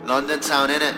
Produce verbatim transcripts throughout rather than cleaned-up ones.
London town in it.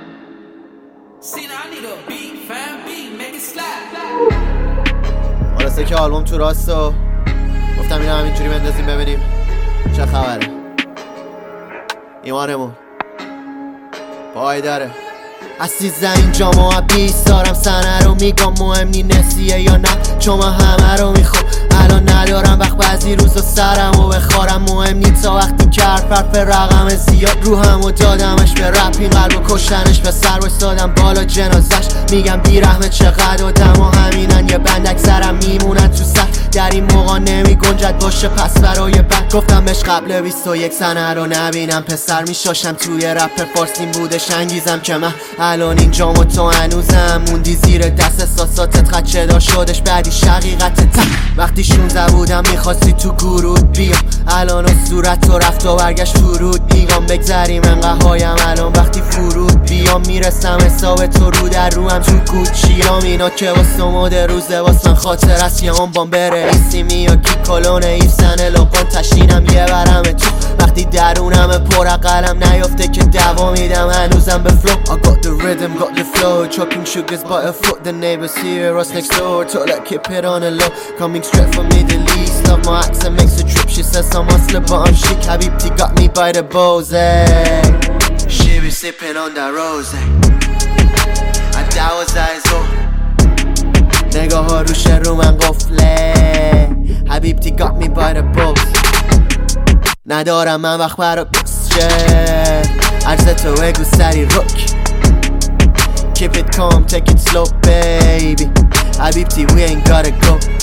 آرسته که آلبوم تو راست و گفتم اینو همینجوری بندازیم ببینیم چه خبره. ایمانمون پای داره عزیزم اینجا ما بیست دارم سنه رو میگم مهم نی نسیه یا نه چون من همه رو میخوام الان ندارم وقت بعضی روزا سرم و بخارم مهم نی تا وقتی کرد حرف رقم زیاد رو هم و دادمش به رپ این قلب و کشتنش به سر بایستادم بالا جنازش میگم بیرحمه چقدر آدم ها همینن یه بند اکثرم میمونن تو سر در این موقع نمی گنجد باشه پس برای بعد گفتم بهش قبل بیست و یک سنه رو نبینم پسر میشاشم توی رپ فارسیم بودش انگیزم که من الان اینجام و تو هنوزم موندی زیر دست احساساتت خدشه دار شدش بعدی شقیقت تن وقتی شونزده بودم میخواستی تو گرود بیام الان و صورت تو رفت و برگشت فرود میگم بگذریم انقدر هایم الان وقتی فرود بیام میرسم حساب تو رو در رو هم تو کوچیام اینا که واسه مود روزه واسه خاطر است یه هم بام بره ایسی میا کی کلونه ایسن لقان تشینم یه برم تو وقتی درونم پر قلم نیافته که دوا میدم هنوزم به فلو I got the rhythm, got the flow chopping sugars by a foot the neighbors hear us next door talk like keep it on a low coming straight from Middle East love my accent makes a trip she says I'm hustler but I'm chic Habibti got me by the balls hey. She be sipping on that rose and that was eyes oh نگاه ها روش رو من قفله حبیبتی got me by the balls ندارم من وقت برا بسشه عرض تو بگو سری رک Keep it calm, take it slow baby حبیبتی we ain't gotta go